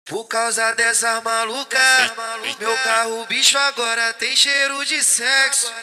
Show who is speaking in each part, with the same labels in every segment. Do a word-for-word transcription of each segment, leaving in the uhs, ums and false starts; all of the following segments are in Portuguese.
Speaker 1: Por causa dessas malucas, meu carro bicho agora tem cheiro de sexo.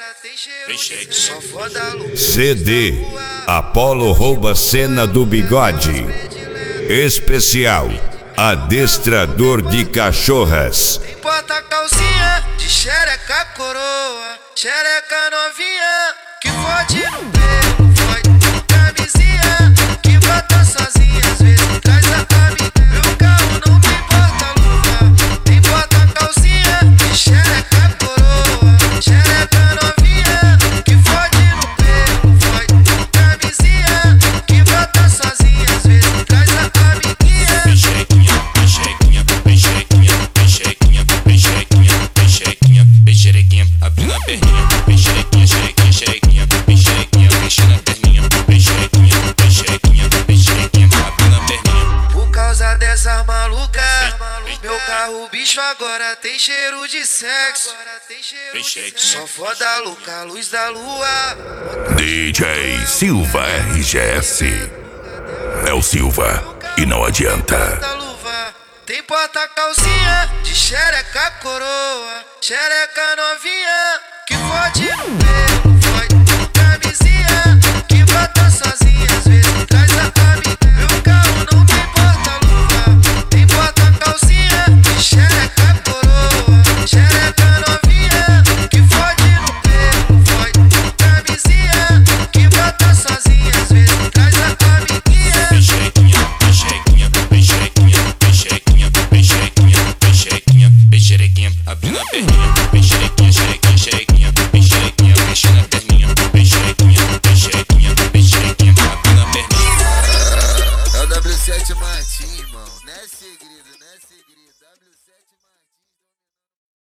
Speaker 1: Só foda louca.
Speaker 2: C D Apolo rouba cena do bigode. Especial Adestrador de cachorras.
Speaker 1: Tem porta calcinha de xereca coroa, xereca novinha que fode no pelo, fode com camisinha, que bota sozinha, às vezes traz a amiga. Meu carro não tem porta-luva, tem porta calcinha de xereca coroa, xereca novinha que fode no pelo, fode com camisinha, que bota sozinha, às vezes traz a amiguinha.
Speaker 3: Pechequinha, pechequinha, pechequinha, pechequinha, pechequinha, pechequinha, pecherequinha, abrindo a perninha, pechequinha, xerequinha, xerequinha, pechequinha, mexendo a perninha, pechequinha, pechequinha, pechequinha, abrindo a perninha.
Speaker 1: Por causa dessas malucas, meu carro bicho agora tem cheiro de sexo. Só foda louca, luz da lua.
Speaker 2: D J Silva R G S. É o Silva e não adianta.
Speaker 1: Tem porta calcinha de xereca coroa, xereca novinha que fode no pelo, fode com camisinha, que bota sozinha, às vezes traz a amiga. Meu carro não tem porta-luva, tem porta calcinha de xereca coroa, xereca novinha que fode no pelo, fode com camisinha, que bota sozinha, às vezes traz a amiguinha.
Speaker 3: Pechequinha, pechequinha, pechequinha, pechequinha, pechequinha, pechequinha, pecherequinha, abrindo a perninha, pechequinha, xerequinha, xerequinha, pechequinha, mexendo a perninha, pechequinha, pechequinha, pechequinha, abrindo a perninha.
Speaker 4: É o W sete Martins, irmão. Não é segredo, não é segredo. W sete